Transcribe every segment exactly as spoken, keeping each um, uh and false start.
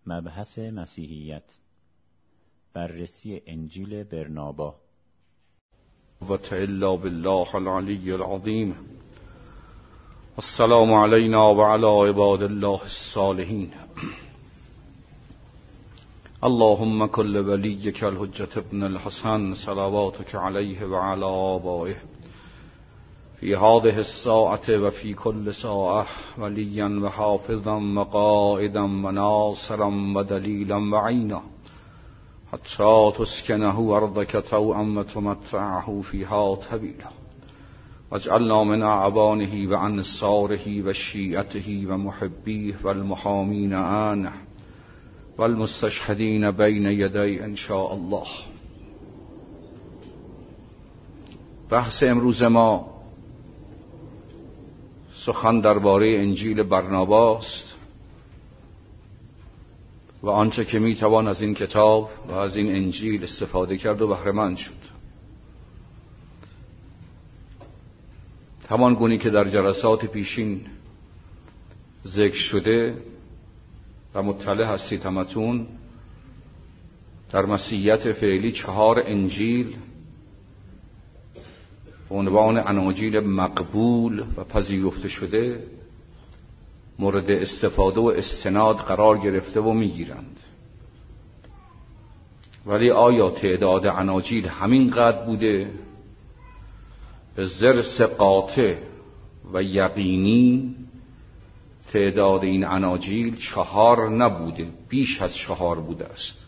مبحث مسیحیت، بررسی انجیل برنابا. و الا بالله العلی العظیم. السلام علینا و علی عباد الله الصالحین. اللهم کل ولیک الحجة ابن الحسن صلواتک علیه و علی آبائه فی هذه الساعة و فی کل ساعة ولیا و حافظا و قائدا و ناصرا و دلیلا و عینا حتی تسکنه ارضک طوعا و تمتعه فیها طویلا واجعلنا من اعوانه و انصاره و شیعته و محبیه و المحامین عنه و المستشهدین بین یدی ان شاء الله. بحث امروز ما سخن درباره انجیل برناباست و آنچه که میتوان از این کتاب و از این انجیل استفاده کرد و بهره مند شد. همان گونی که در جلسات پیشین ذکر شده و مطلع هستید همتون، در مسیحیت فعلی چهار انجیل به عنوان اناجیل مقبول و پذیرفته شده مورد استفاده و استناد قرار گرفته و میگیرند. ولی آیا تعداد اناجیل همین قدر بوده؟ به ضرس قاطع و یقینی تعداد این اناجیل چهار نبوده، بیش از چهار بوده است.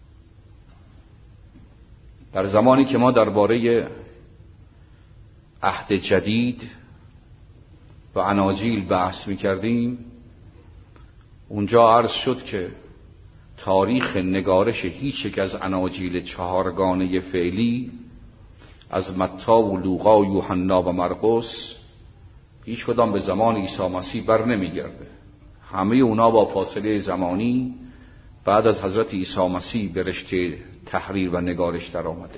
در زمانی که ما درباره عهد جدید و اناجیل بحث می‌کردیم، اونجا عرض شد که تاریخ نگارش هیچ یک از اناجیل چهارگانه فعلی از متی و لوقا و یوحنا و مرقس هیچ کدام به زمان عیسی مسیح بر نمیگرده. همه اونا با فاصله زمانی بعد از حضرت عیسی مسیح به رشته تحریر و نگارش در آمده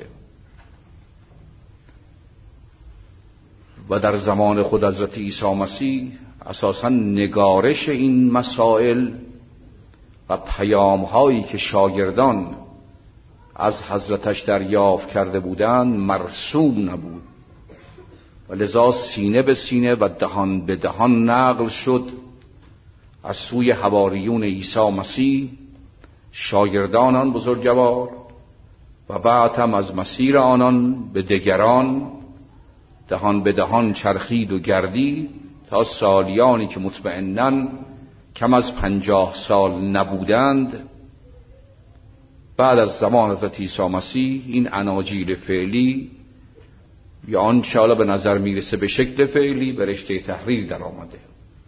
و در زمان خود حضرت عیسی مسیح اساساً نگارش این مسائل و پیام‌هایی که شاگردان از حضرتش دریافت کرده بودند مرسوم نبود و لذا سینه به سینه و دهان به دهان نقل شد از سوی حواریون عیسی مسیح، شاگردان بزرگوار، و بعد هم از مسیر آنان به دگران دهان به دهان چرخید و گردید تا سالیانی که مطمئناً کم از پنجاه سال نبودند بعد از زمان حضرت عیسی مسیح این اناجیل فعلی یا آنچه حالا به نظر میرسه به شکل فعلی به رشته تحریر در آمده.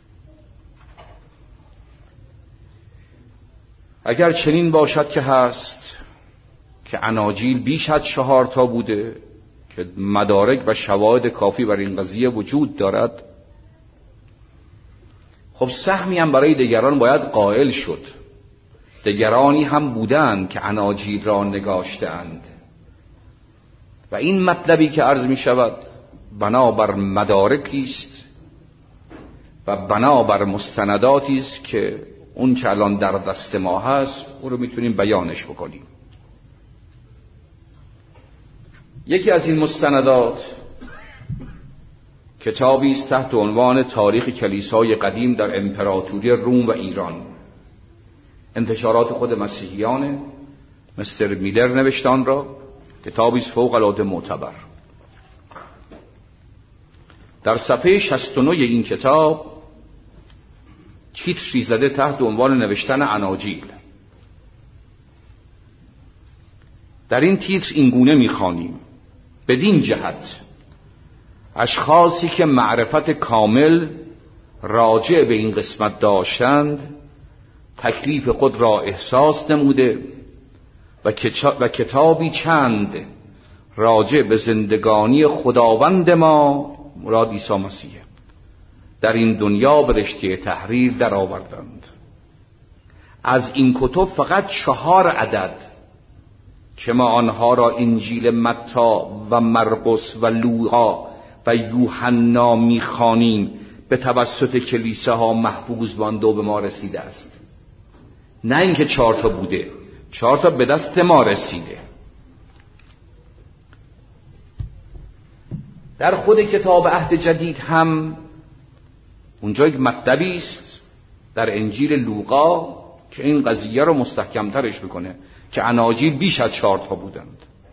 اگر چنین باشد که هست که اناجیل بیش از چهار تا بوده که مدارک و شواهد کافی بر این قضیه وجود دارد، خب سهمی هم برای دیگران باید قائل شد. دیگرانی هم بودند که اناجیل را نگاشتند و این مطلبی که عرض می شود بنابر مدارکی است و بنابر مستنداتی است که اون که الان در دست ما هست اون رو میتونیم بیانش بکنیم. یکی از این مستندات کتابی است تحت عنوان تاریخ کلیسای قدیم در امپراتوری روم و ایران. انتشارات خود مسیحیان مستر میلر نوشتان را، کتابی است فوق العاده معتبر. در صفحه شصت و نه این کتاب تیتری زده تحت عنوان نوشتن اناجیل. در این تیتر این گونه می‌خوانیم: بدین جهت اشخاصی که معرفت کامل راجع به این قسمت داشتند تکلیف خود را احساس نموده و کتابی چند راجع به زندگانی خداوند ما مراد عیسی مسیح در این دنیا به رشته تحریر در آوردند. از این کتب فقط چهار عدد که ما آنها را انجیل متی و مرقس و لوقا و یوحنا می‌خوانیم به توسط کلیساها محفوظ مانده و به ما رسیده است. نه اینکه چهار تا بوده، چهار تا به دست ما رسیده. در خود کتاب عهد جدید هم اونجا یک مطلبی است در انجیل لوقا که این قضیه رو مستحکم‌ترش میکنه که اناجیل بیش از چهار تا بودند.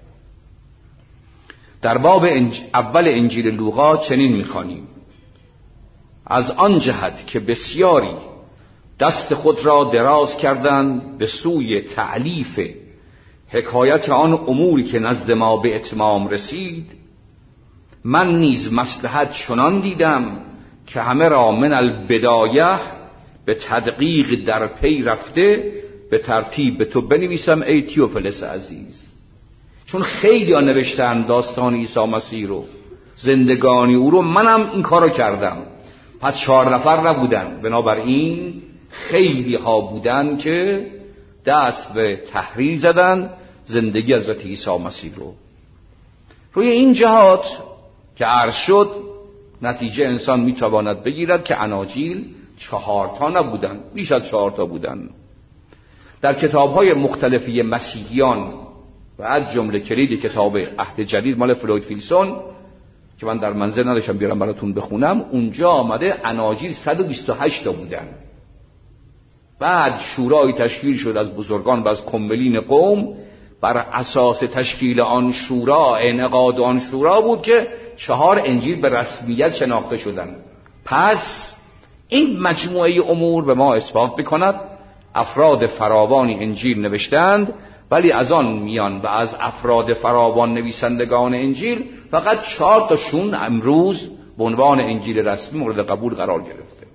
در باب انج... اول انجیل لوقا چنین میخوانیم: از آن جهت که بسیاری دست خود را دراز کردند به سوی تألیف حکایت آن اموری که نزد ما به اتمام رسید، من نیز مصلحت چنان دیدم که همه را من البدایه به تدقیق در پی رفته به ترتیب به تو بنویسم ای تیوفیلس عزیز. چون خیلی ها نوشتن داستان عیسی مسیح رو، زندگانی او رو، منم این کارو کردم. پس چهار نفر نبودن، بنابراین خیلی ها بودن که دست به تحریر زدن زندگی حضرت عیسی مسیح رو. روی این جهات که عرض شد نتیجه انسان میتواند بگیرد که اناجیل چهار تا نبودن، بیش از چهار تا بودن. در کتاب‌های مختلفی مسیحیان و از جمله کلید کتاب عهد جدید مال فلوید فیلسون که من در منزل نداشتم بیارم براتون بخونم، اونجا آمده اناجیل صد و بیست و هشت تا بودن. بعد شورای تشکیل شد از بزرگان و از کملین قوم. بر اساس تشکیل آن شورا، انعقاد آن شورا بود که چهار انجیل به رسمیت شناخته شدند. پس این مجموعه امور به ما اثبات می‌کند افراد فراوانی انجیل نوشتند، ولی از آن میان و از افراد فراوان نویسندگان انجیل فقط چهار تاشون امروز به عنوان انجیل رسمی مورد قبول قرار گرفته.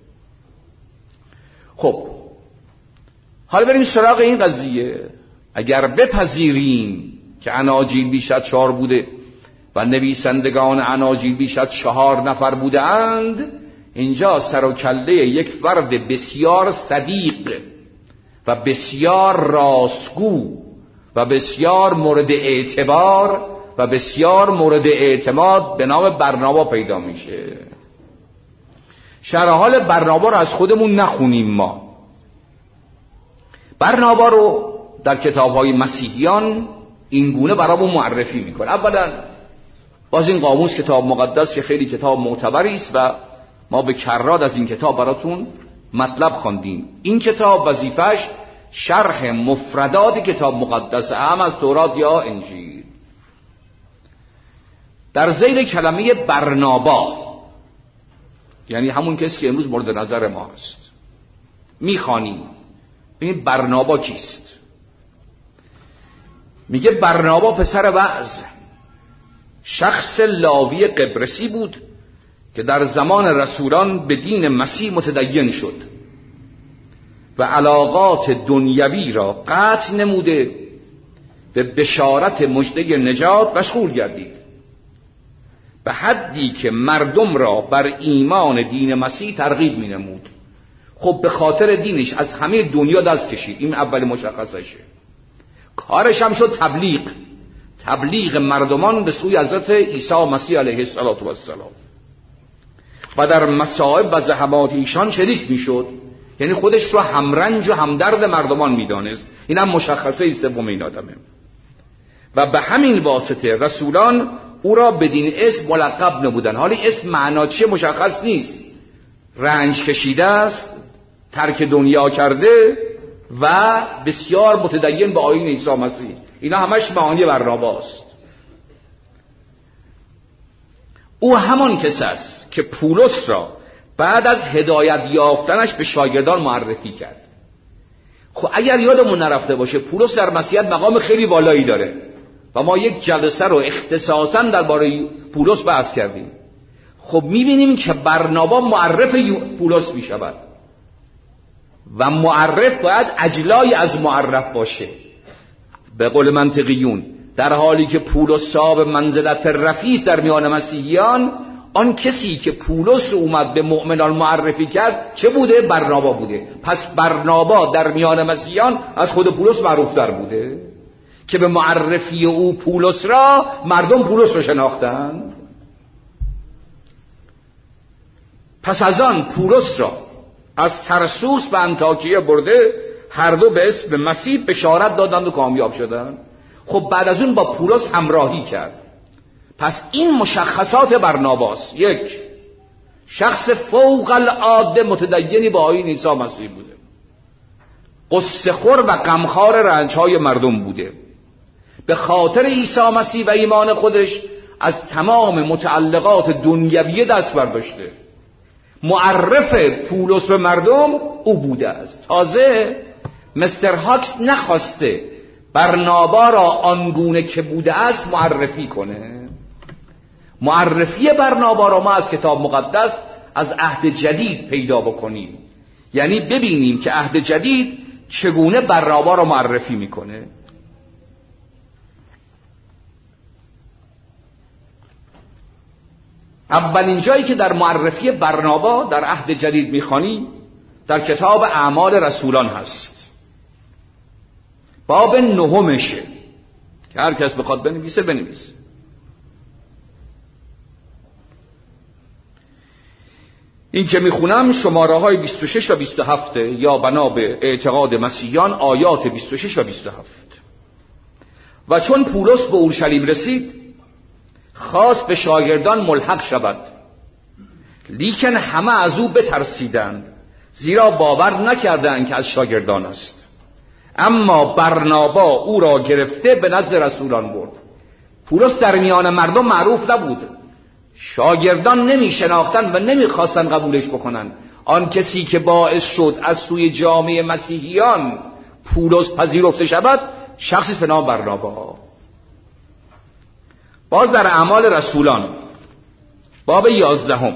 خب حالا بریم سراغ این قضیه. اگر بپذیریم که اناجیل بیش از چهار بوده و نویسندگان اناجیل بیش از چهار نفر بوده اند، اینجا سر و کله یک فرد بسیار صدیق و بسیار راستگو و بسیار مورد اعتبار و بسیار مورد اعتماد به نام برنابا پیدا میشه. شرح حال برنابا رو از خودمون نخونیم. ما برنابا رو در کتاب‌های مسیحیان این گونه برامون معرفی میکنه. اولا باز این قاموس کتاب مقدس که خیلی کتاب معتبری است و ما به کرات از این کتاب براتون مطلب خواندیم. این کتاب وظیفش شرح مفردات کتاب مقدس، هم از تورات یا انجیل. در ذیل کلمه برنابا، یعنی همون کسی که امروز مورد نظر ما است، میخوانیم این برنابا کیست؟ میگه برنابا پسر وعظ، شخص لاوی قبرسی بود که در زمان رسولان به دین مسیح متدین شد و علاقات دنیوی را قطع نموده به بشارت مژده نجات مشغول گردید، به حدی که مردم را بر ایمان دین مسیح ترغیب می نمود. خب به خاطر دینش از همه دنیا دست کشید، این اول مشخصشه. کارش هم شد تبلیغ، تبلیغ مردمان به سوی حضرت عیسی مسیح علیه السلام و در مصائب و زحمات ایشان شریک میشد، یعنی خودش رو همرنج و همدرد مردمان میدانست. این هم مشخصه سوم این آدمه. و به همین واسطه رسولان او را بدین اسم ملقب نبودن. حالا اسم معنا چیه مشخص نیست، رنج کشیده است، ترک دنیا کرده و بسیار متدین به آیین عیسی مسیح. اینا همش معانی برناباست. او همان کس است که پولس را بعد از هدایت یافتنش به شاگردان معرفی کرد. خب اگر یادمون نرفته باشه پولس در مسیحیت مقام خیلی والایی داره و ما یک جلسه رو اختصاصا درباره پولس بحث کردیم. خب میبینیم که برنابا معرف پولس میشود و معرف باید اجلای از معرف باشه به قول منطقیون، در حالی که پولس صاحب منزلت رفیع است در میان مسیحیان. آن کسی که پولس اومد به مؤمنان معرفی کرد چه بوده؟ برنابا بوده. پس برنابا در میان مسیحیان از خود پولس معروفتر بوده که به معرفی او پولس را مردم پولس را شناختند. پس از آن پولس را از ترسوس به انطاکیه برده هر دو به اسم مسیح بشارت دادند و کامیاب شدند. خب بعد از اون با پولس همراهی کرد. پس این مشخصات برناباست. یک، شخص فوق العاده متدینی با آیین عیسی مسیح بوده، قصه خور و غمخوار رنج‌های مردم بوده، به خاطر عیسی مسیح و ایمان خودش از تمام متعلقات دنیوی دست برداشته. معرف پولس به مردم او بوده است. تازه مستر هاکس نخواسته برنابا را آنگونه که بوده است معرفی کنه. معرفی برنابا را ما از کتاب مقدس از عهد جدید پیدا بکنیم، یعنی ببینیم که عهد جدید چگونه برنابا را معرفی میکنه. اولین جایی که در معرفی برنابا در عهد جدید میخوانیم در کتاب اعمال رسولان هست، باب نهمشه که هر کس بخواد بنویسه بنویسه. این که میخونم شماره های بیست و شش و بیست و هفت یا بنا به اعتقاد مسیحیان آیات بیست و شش و بیست و هفت. و چون پولس به اورشلیم رسید خواست به شاگردان ملحق شود، لیکن همه از او بترسیدند، زیرا باور نکردند که از شاگردان است. اما برنابا او را گرفته به نزد رسولان برد. پولس در میان مردم معروف نبود، شاگردان نمی شناختند و نمی خواستند قبولش بکنند. آن کسی که باعث شد از سوی جامعه مسیحیان پولس پذیرفته شود شخصی به نام برنابا. باز در اعمال رسولان باب یازدهم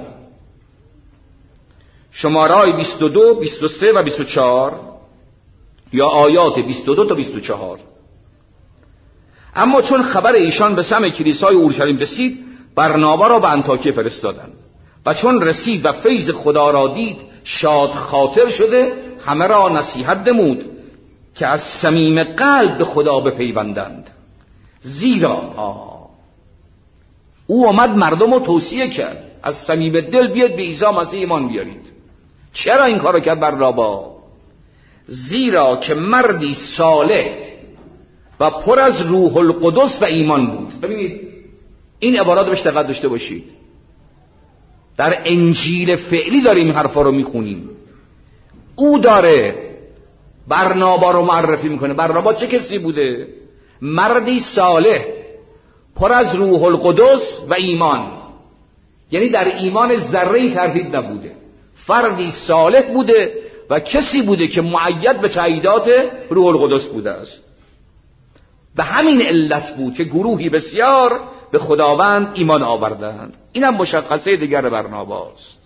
شماره های بیست و دو، بیست و سه و بیست و چهار یا آیات بیست و دو تا بیست و چهار. اما چون خبر ایشان به سمع کلیسای اورشلیم رسید برنابا را به انطاکیه فرستادند و چون رسید و فیض خدا را دید شاد خاطر شده همه را نصیحت نمود که از صمیم قلب به خدا بپیوندند. زیرا آه او آمد مردم رو توصیه کرد از صمیم دل بیاد به عیسی مسیح ایمان بیارید. چرا این کارو کرد برنابا؟ زیرا که مردی صالح و پر از روح القدس و ایمان بود. ببینید این عبارات بهش دقت داشته باشید. در انجیل فعلی داریم این حرفا رو میخونیم. او داره برنابا رو معرفی میکنه. برنابا چه کسی بوده؟ مردی صالح پر از روح القدس و ایمان، یعنی در ایمان ذره‌ای تردید نبوده. فردی صالح بوده و کسی بوده که مؤید به تاییدات روح القدس بوده است. به همین علت بود که گروهی بسیار به خداوند ایمان آوردند. اینم مشخصه دیگر برناباست.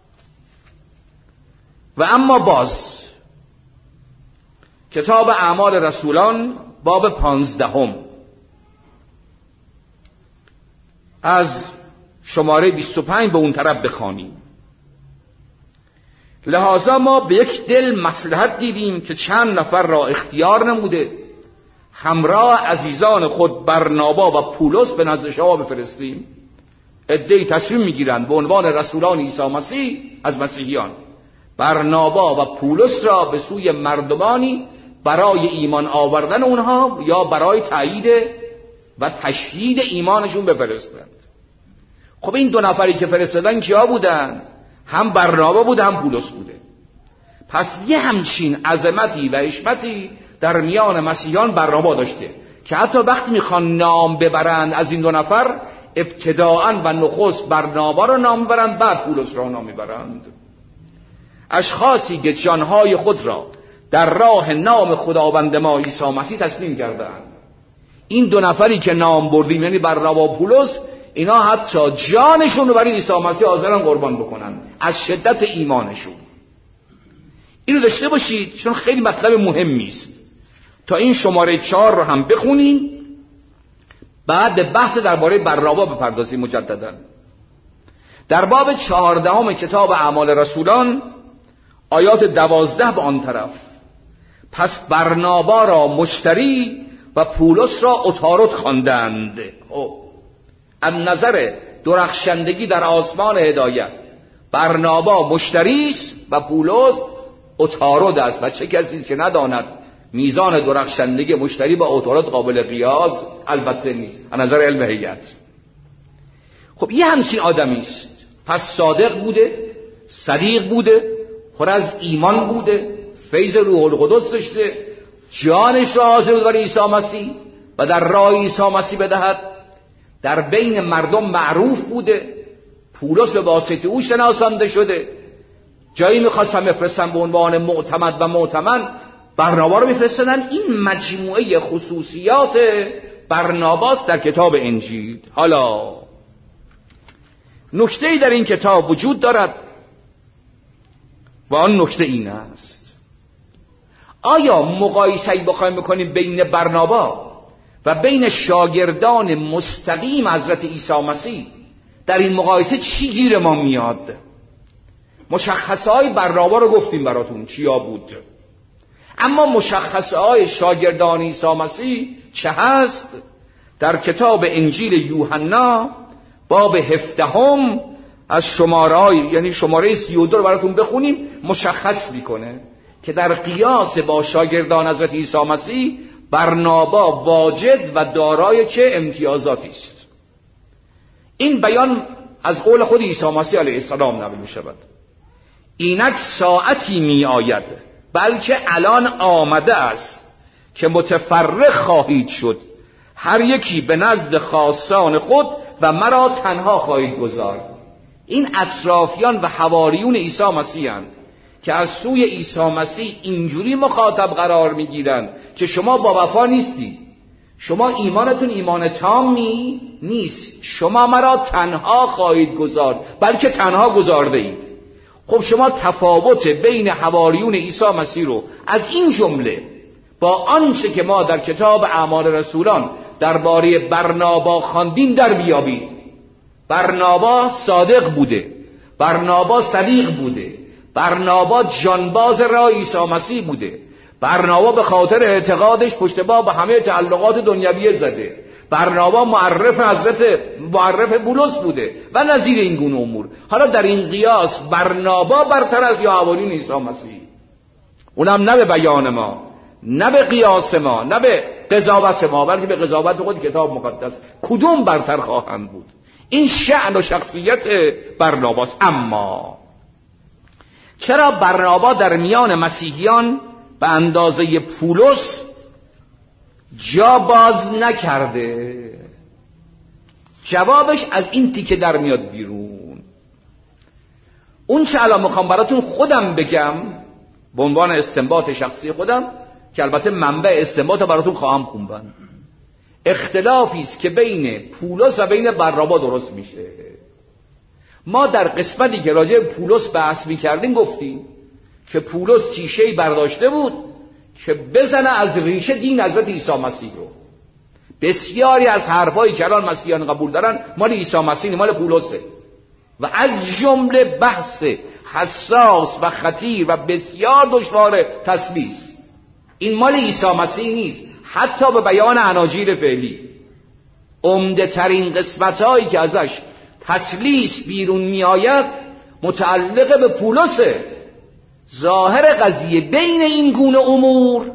و اما باز کتاب اعمال رسولان باب پانزدهم از شماره بیست و پنج به اون طرف بخوانیم. لحاظا ما به یک دل مصلحت دیدیم که چند نفر را اختیار نموده همراه عزیزان خود برنابا و پولس به نزد شما بفرستیم. عده‌ای تصمیم میگیرند به عنوان رسولان عیسی مسیح از مسیحیان برنابا و پولس را به سوی مردمانی برای ایمان آوردن اونها یا برای تایید و تشدید ایمانشون بفرستند. خب این دو نفری که فرستادن کیا بودن؟ هم برنابا بوده هم پولس بوده. پس یه همچین عظمتی و حشمتی در میان مسیحیان برنابا داشته که حتی وقتی میخوان نام ببرند از این دو نفر ابتداءً و نخست برنابا را نام میبرند بعد پولس را نام میبرند. اشخاصی که جانهای خود را در راه نام خداوند ما عیسی مسیح تسلیم کردند. این دو نفری که نام بردیم یعنی برنابا و پولس، اینا حتی جانشون رو برای عیسی مسیح حاضرن قربان بکنن از شدت ایمانشون. اینو داشته باشید چون خیلی مطلب مهمی است. تا این شماره چهار رو هم بخونیم بعد به بحث درباره برنابا بپردازیم مجددا. در باب چهاردهم کتاب اعمال رسولان آیات دوازده به آن طرف: پس برنابا را مشتری و پولس را عطارد خواندند. از نظر درخشندگی در آسمان هدایت برنابا مشتری است و پولس عطارد است و چه کسی که نداند میزان درخشندگی مشتری با عطارد قابل قیاس البته نیست از نظر علم هیئت. خب یه همچین آدمی است، پس صادق بوده، صدیق بوده، پر از ایمان بوده، فیض روح القدس داشته، جانش را حاضر بود برای عیسی مسیح و در راه عیسی مسیح بدهد، در بین مردم معروف بوده، پولس به واسطه او شناسانده شده. جایی میخواستن بفرستن به عنوان معتمد و معتمن، برنابا رو میفرستن. این مجموعه خصوصیات برناباست در کتاب انجیل. حالا نکته‌ای در این کتاب وجود دارد و آن نکته این است: آیا مقایسه‌ای بخوایم بکنیم بین برنابا و بین شاگردان مستقیم حضرت عیسی مسیح، در این مقایسه چی گیر ما میاد؟ مشخصه‌های برنابا رو گفتیم براتون چیا بود، اما مشخصه‌های شاگردان عیسی مسیح چه هست؟ در کتاب انجیل یوحنا باب هفدهم از شماره‌های یعنی شماره سی و دو رو براتون بخونیم، مشخص میکنه که در قیاس با شاگردان حضرت عیسی مسیح برنابا واجد و دارای چه امتیازاتی است. این بیان از قول خود عیسی مسیح علیه السلام نقل می‌شود: اینک ساعتی می آید، بلکه الان آمده است که متفرق خواهید شد، هر یکی به نزد خاصان خود و مرا تنها خواهید گذارد. این اطرافیان و حواریون عیسی مسیح اند که از سوی عیسی مسیح اینجوری مخاطب قرار میگیرند که شما با وفا نیستی، شما ایمانتون ایمان تامی نیست، شما مرا تنها خواهید گذارد، بلکه تنها گذارده اید. خب شما تفاوت بین حواریون عیسی مسیح رو از این جمله با آنچه که ما در کتاب اعمال رسولان درباره برنابا خواندیم در بیابید. برنابا صادق بوده، برنابا صدیق بوده، برنابا جانباز راه عیسی مسیح بوده، برنابا به خاطر اعتقادش پشت باب همه تعلقات دنیویه زده، برنابا معرف حضرت معرف بولس بوده و نظیر این گونه امور. حالا در این قیاس برنابا برتر از یا حواریون عیسی مسیح، اونم نه به بیان ما، نه به قیاس ما، نه به قضاوت ما، بلکه به قضاوت خود کتاب مقدس. کدوم برتر خواهند بود؟ این شأن و شخصیت برناباست. اما چرا برنابا در میان مسیحیان به اندازه پولس جا باز نکرده؟ جوابش از این تیکه در میاد بیرون. اون چه الان میخوام براتون خودم بگم به عنوان استنباط شخصی خودم، که البته منبع استنباط براتون خواهم خوندن، اختلافی است که بین پولس و بین برنابا درست میشه. ما در قسمتی که راجع به پولس بحث میکردیم گفتیم که پولس تیشه‌ای برداشته بود که بزنه از ریشه دین حضرت عیسی مسیح رو. بسیاری از حرفایی که الان مسیحیان قبول دارن مال عیسی مسیح، مال پولسه، و از جمله بحث حساس و خطیر و بسیار دشوار تثبیت، این مال عیسی مسیح نیست. حتی به بیان اناجیل فعلی عمده ترین قسمت هایی که ازش تسلیس بیرون می آید متعلق به پولسه. ظاهر قضیه بین این گونه امور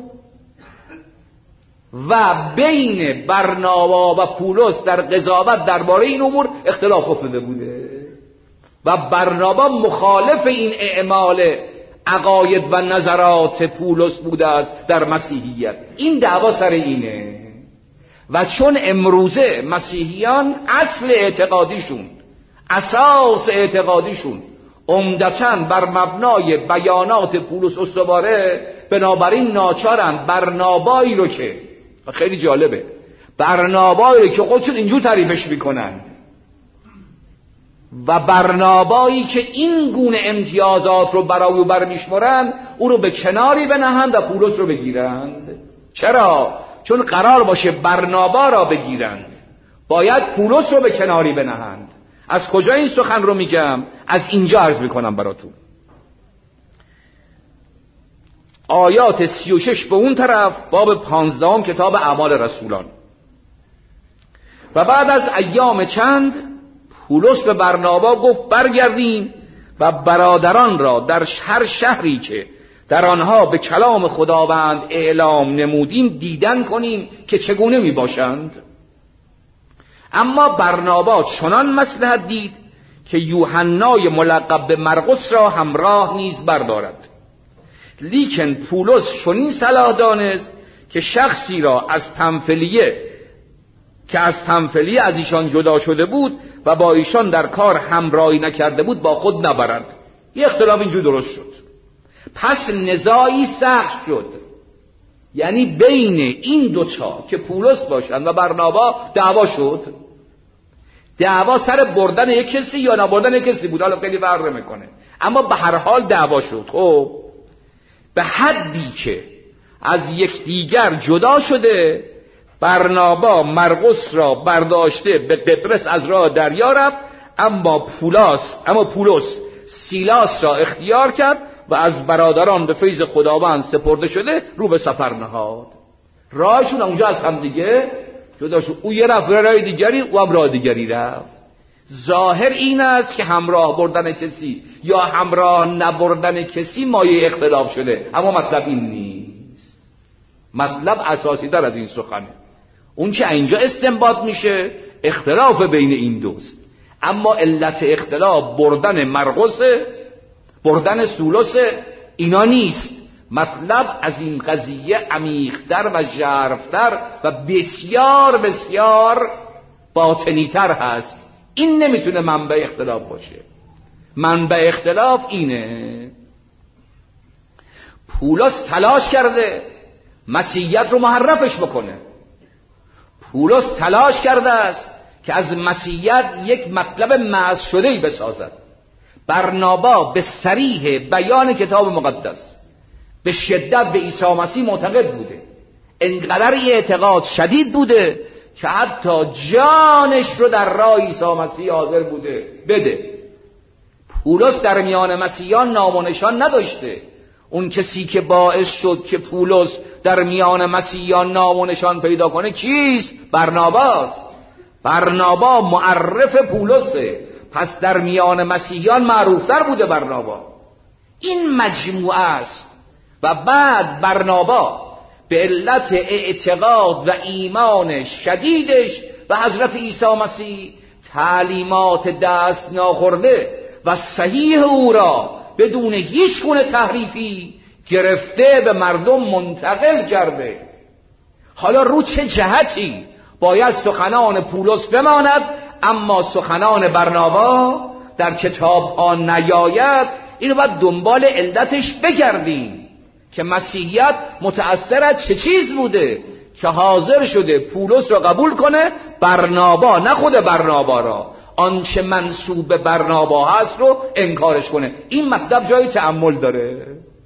و بین برنابا و پولس در قضاوت درباره این امور اختلاف افتاده بوده و برنابا مخالف این اعمال عقاید و نظرات پولس بوده است در مسیحیت. این دعوا سر اینه. و چون امروزه مسیحیان اصل اعتقادیشون، اساس اعتقادیشون عمدتاً بر مبنای بیانات پولس استواره، بنابراین ناچارن برنابایی رو که خیلی جالبه، برنابایی رو که خودشون اینجور تعریفش میکنن و برنابایی که این گونه امتیازات رو برای او برمیشمرند، او رو به کناری بنهند و پولس رو بگیرند. چرا؟ چون قرار باشه برنابا را بگیرند، باید پولس رو به کناری بنهند. از کجا این سخن رو میگم؟ از اینجا عرض میکنم براتون. آیات سی و شش به اون طرف، باب پانزدهم کتاب اعمال رسولان. و بعد از ایام چند پولس به برنابا گفت برگردیم و برادران را در هر شهری که در آنها به کلام خداوند اعلام نمودیم دیدن کنیم که چگونه می باشند. اما برنابا چنان مصلحت دید که یوحنای ملقب به مرقس را همراه نیز بردارد. لیکن پولس چنین صلاح دانست که شخصی را از پنفلیه که از پنفلیه از ایشان جدا شده بود و با ایشان در کار همراهی نکرده بود با خود نبرد. یه اختلاف اینجور درست شد. پس نزاعی سخت شد، یعنی بین این دوتا که پولس باشند و برنابا دعوا شد. دعوا سر بردن یک کسی یا نبردن یک کسی بود، حالا خیلی فرق میکنه، اما به هر حال دعوا شد. خب به حدی که از یک دیگر جدا شده برنابا مرقس را برداشته به قبرس از راه دریا رفت، اما پولاس اما پولس سیلاس را اختیار کرد و از برادران به فیض خداوند سپرده شده رو به سفر نهاد. راهشون اونجا از هم دیگه جدا شد. او یه رفت راه دیگری، او هم راه دیگری رفت. ظاهر این است که همراه بردن کسی یا همراه نبردن کسی مایه اختلاف شده، اما مطلب این نیست. مطلب اساسی تر از این سخنه. اون چه اینجا استنباط میشه اختلاف بین این دوست، اما علت اختلاف بردن مرقس، بردن سولس اینا نیست. مطلب از این قضیه عمیق‌تر و ژرف‌تر و بسیار بسیار باطنی‌تر هست. این نمیتونه منبع اختلاف باشه. منبع اختلاف اینه: پولس تلاش کرده مسیحیت رو محرفش بکنه. پولس تلاش کرده است که از مسیحیت یک مطلب معز شده‌ای بسازد. برنابا به صریح بیان کتاب مقدس به شدت به عیسی مسیح معتقد بوده. انقدر اعتقاد شدید بوده که حتی جانش رو در راه عیسی مسیح حاضر بوده بده. پولس در میان مسیحیان نام و نشان نداشته. اون کسی که باعث شد که پولس در میان مسیحیان نام و نشان پیدا کنه کیست؟ برناباست. برنابا معرف پولسه، پس در میان مسیحیان معروفتر بوده برنابا. این مجموعه است. و بعد برنابا به علت اعتقاد و ایمان شدیدش به حضرت عیسی مسیح تعلیمات دست ناخورده و صحیح او را بدون هیچ گونه تحریفی گرفته به مردم منتقل کرده. حالا رو چه جهتی باید سخنان پولس بماند اما سخنان برنابا در کتاب ها نیاید؟ اینو باید دنبال علتش بگردیم که مسیحیت متأثر از چه چیز بوده که حاضر شده پولس را قبول کنه، برنابا نه خود برنابا را، آنچه منسوب به برنابا هست رو انکارش کنه. این مطلب جای تأمل داره.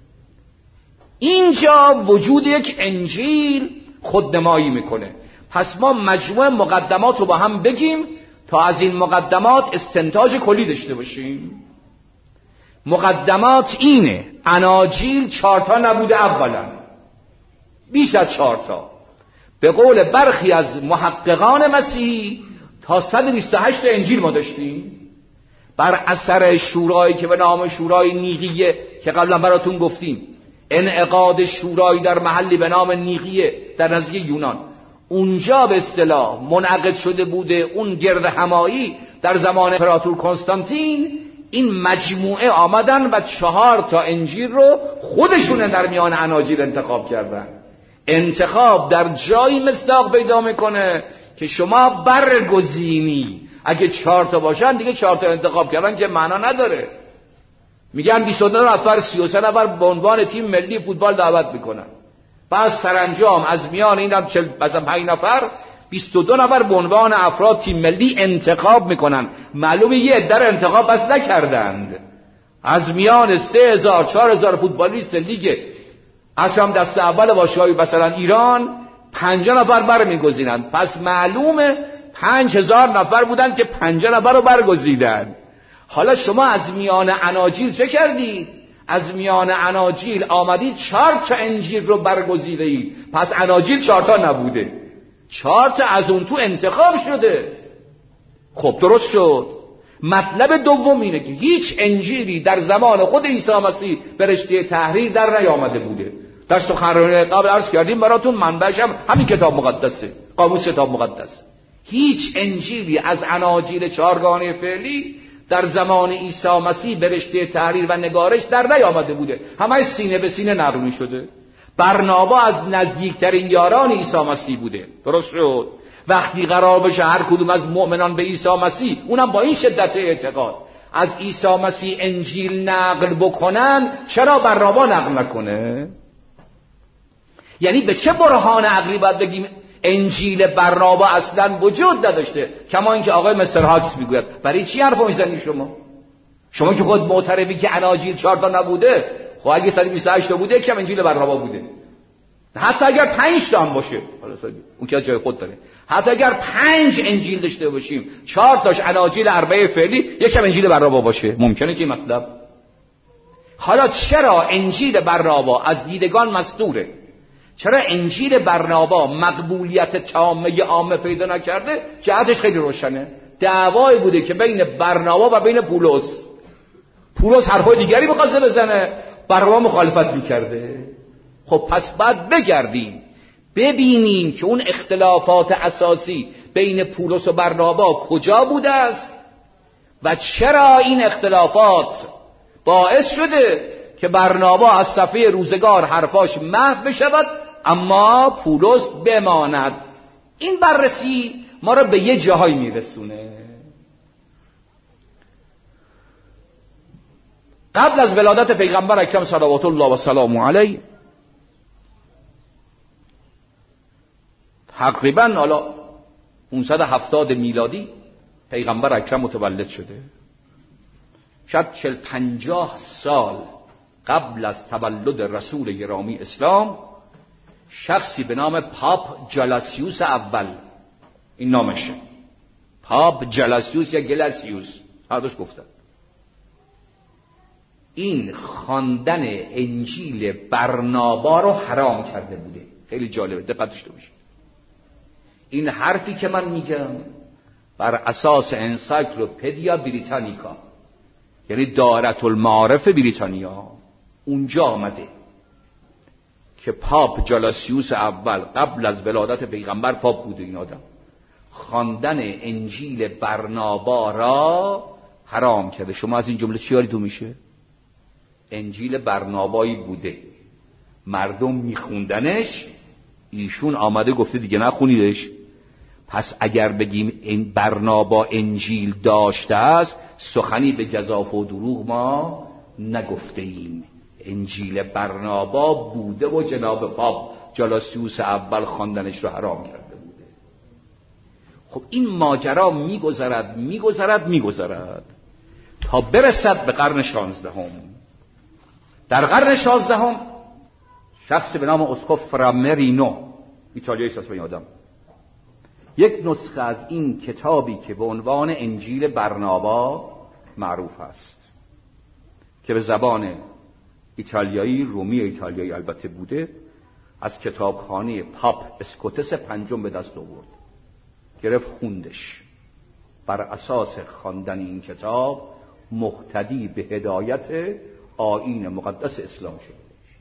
اینجا وجود یک انجیل خودنمایی میکنه. پس ما مجموعه مقدمات رو با هم بگیم تا از این مقدمات استنتاج کلی داشته باشیم. مقدمات اینه: اناجیل چهارتا نبوده، اولا بیش از چهارتا. به قول برخی از محققان مسیحی تا صد و بیست و هشت انجیل ما داشتیم بر اثر شورایی که به نام شورای نیقیه که قبلا براتون گفتیم، انعقاد شورایی در محلی به نام نیقیه در نزدیک یونان. اونجا به اصطلاح منعقد شده بوده اون گرد همایی در زمان امپراتور کنستانتین. این مجموعه آمدن و چهار تا انجیل رو خودشون در میان اناجیل انتخاب کردن. انتخاب در جایی مصداق پیدا میکنه که شما برگزینی. اگه چهار تا باشن دیگه چهار تا انتخاب کردن که معنا نداره. میگن بیست و دو نفر سی و سه نفر به عنوان تیم ملی فوتبال دعوت میکنن، بعد سرانجام از میان این هم چل مثلا پنج نفر بیست و دو نفر به عنوان افراد تیم ملی انتخاب میکنن. معلومه یه عده رو انتخاب بس نکردند. از میان سه هزار چهار هزار فوتبالیست لیگ اصلا دست اول باشگاه مثلا ایران پنجاه نفر برمیگزینن. پس معلومه پنج هزار نفر بودن که پنجاه نفر رو برگزیدن. حالا شما از میان اناجیل چه کردید؟ از میان اناجیل آمدید چهار تا انجیل رو برگزیدید. پس اناجیل چهار تا نبوده، چهار تا از اون تو انتخاب شده. خب درست شد. مطلب دوم اینه که هیچ انجیلی در زمان خود عیسی مسیح به رشته تحریر در نیامده بوده. در سخنرانی قبل عرض کردیم براتون، منبعش هم همین کتاب مقدسه، قاموس کتاب مقدس. هیچ انجیلی از اناجیل چهارگانه فعلی در زمان عیسی مسیح به رشته تحریر و نگارش در نیامده بوده، همه سینه به سینه نقل می شده. برنابا از نزدیکترین یاران عیسی مسیح بوده، درست شد؟ وقتی قرار بشه هر کدوم از مؤمنان به عیسی مسیح، اونم با این شدت اعتقاد، از عیسی مسیح انجیل نقل بکنن، چرا برنابا نقل نکنه؟ یعنی به چه برهان عقلی باید بگیم انجیل برنابا اصلا وجود نداشته؟ کما اینکه آقای مستر هاکس میگوید برای چی حرفو میزنید شما؟ شما که خود معترفی که اناجیل چهار تا نبوده. خب اگه صد و بیست و هشت تا بوده، کم انجیل برنابا بوده. حتی اگر پنج تا هم باشه، حالا اون که از جای خود داره، حتی اگر پنج انجیل داشته باشیم، چهار تاش اناجیل اربعه فعلی، یکم انجیل برنابا باشه، ممکنه که مطلب. حالا چرا انجیل برنابا از دیدگان مستوره؟ چرا انجیل برنابا مقبولیت تامه عامه پیدا نکرده؟ جهتش خیلی روشنه. دعوایی بوده که بین برنابا و بین پولس. پولس حرفای دیگری می‌خواسته بزنه، برنابا مخالفت می‌کرده. خب پس بعد بگردیم ببینیم که اون اختلافات اساسی بین پولس و برنابا کجا بوده است و چرا این اختلافات باعث شده که برنابا از صفحه روزگار حرفاش محو بشود اما پولس بماند. این بررسی ما را به یه جاهایی میرسونه. قبل از ولادت پیغمبر اکرم صلوات الله و سلام علیه، تقریبا حالا پانصد و هفتاد میلادی پیغمبر اکرم متولد شده. شاید چل پنجاه سال قبل از تولد رسول گرامی اسلام، شخصی به نام پاپ جلاسیوس اول، این نامشه، پاپ جلاسیوس یا گلاسیوس، هر دوش گفتن، این خواندن انجیل برنابا رو حرام کرده بوده. خیلی جالبه، دقت داشته باشید. این حرفی که من میگم بر اساس انسایکلوپدیا بریتانیکا، یعنی دائره المعارف بریتانیا، اونجا آمده که پاپ جلاسیوس اول قبل از ولادت پیغمبر پاپ بوده، این آدم خواندن انجیل برنابا را حرام کرده. شما از این جمله چی یادتون میشه؟ انجیل برنابایی بوده، مردم میخوندنش، ایشون آمده گفته دیگه نخونیدش. پس اگر بگیم این برنابا انجیل داشته است، سخنی به گزاف و دروغ ما نگفته ایم. انجیل برنابا بوده و جناب پاپ جلاسیوس اول خواندنش رو حرام کرده بوده. خب این ماجرا میگذرد میگذرد میگذرد تا برسد به قرن شانزدهم. در قرن شانزدهم شخصی به نام اسقف فرامرینو، ایتالیایی است به یادم، یک نسخه از این کتابی که به عنوان انجیل برنابا معروف است که به زبان ایتالیایی، رومی ایتالیایی البته بوده، از کتابخانه پاپ اسکوتس پنجم به دست آورد، گرفت خوندش. بر اساس خواندن این کتاب مقتدی به هدایت آیین مقدس اسلام شد.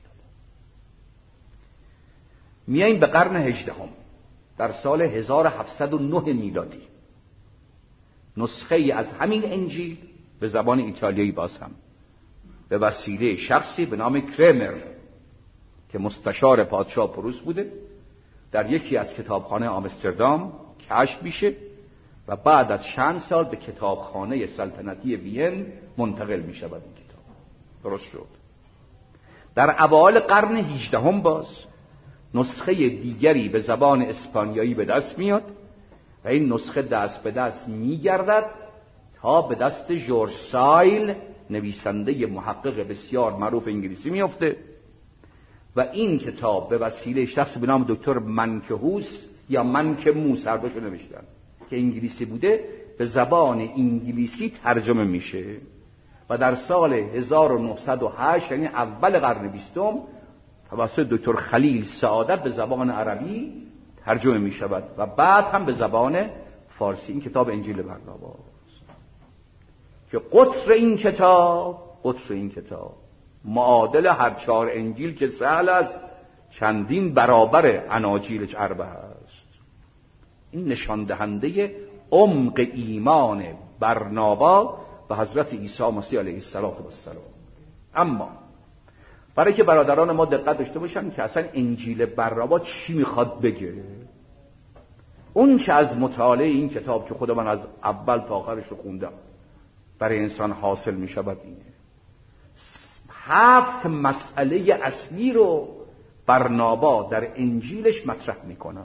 میاییم به قرن هجدهم. در سال هزار و هفتصد و نه میلادی نسخه ای از همین انجیل به زبان ایتالیایی باز هم به وسیله شخصی به نام کرمر که مستشار پادشاه پروس بوده، در یکی از کتابخانه آمستردام کشف میشه و بعد از چند سال به کتابخانه سلطنتی وین منتقل میشود. این کتاب درست شد. در اوایل قرن هجدهم باز نسخه دیگری به زبان اسپانیایی به دست میاد و این نسخه دست به دست میگردد تا به دست جورج سایل، نویسنده محقق بسیار معروف انگلیسی میفته و این کتاب به وسیله شخص به نام دکتر منکهوس یا منکموس، هر دوشو نوشتن، که انگلیسی بوده، به زبان انگلیسی ترجمه میشه و در سال هزار و نهصد و هشت، یعنی اول قرن بیستم، توسط دکتر خلیل سعادت به زبان عربی ترجمه می شود و بعد هم به زبان فارسی. این کتاب انجیل برنابا است. که قطر این کتاب قطر این کتاب معادل هر چهار انجیل که سهل است چندین برابر اناجیل اربعه است. این نشان دهنده عمق ایمان برنابا به حضرت عیسی مسیح علیه السلام. اما برای که برادران ما دقت داشته باشن که اصلا انجیل برنابا چی میخواد بگه، اون چه از مطالعه این کتاب که خدا من از اول تا آخرش رو خوندم برای انسان حاصل میشود اینه: هفت مسئله اصلی رو برنابا در انجیلش مطرح میکنه.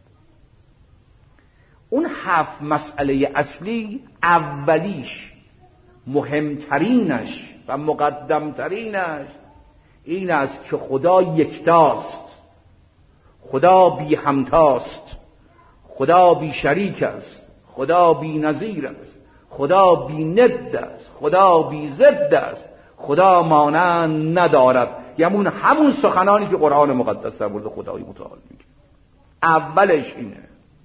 اون هفت مسئله اصلی اولیش، مهمترینش و مقدمترینش این است که خدا یکتاست، خدا بی همتاست، خدا بی شریک است، خدا بی نظیر است، خدا بی ند است، خدا بی ضد است، خدا مانند ندارد. یمون همون سخنانی که قرآن مقدس در مورد خدای متعال میگه. اولش اینه.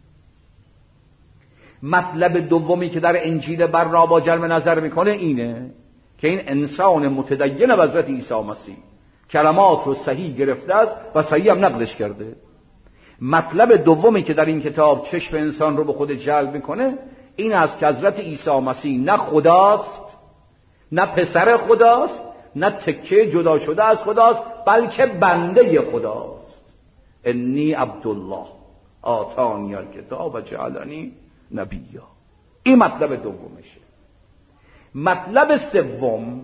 مطلب دومی که در انجیل برنابا جلب نظر میکنه اینه که این انسان متدین به حضرت عیسی مسیح کلمات رو صحیح گرفته است و صحیح هم نقلش کرده. مطلب دومی که در این کتاب چشم انسان رو به خود جلب میکنه این است که حضرت عیسی مسیح نه خداست، نه پسر خداست، نه تکه جدا شده از خداست، بلکه بنده خداست. انی عبدالله آتانی الکتاب و جعلنی نبیا. این مطلب دومشه. مطلب سوم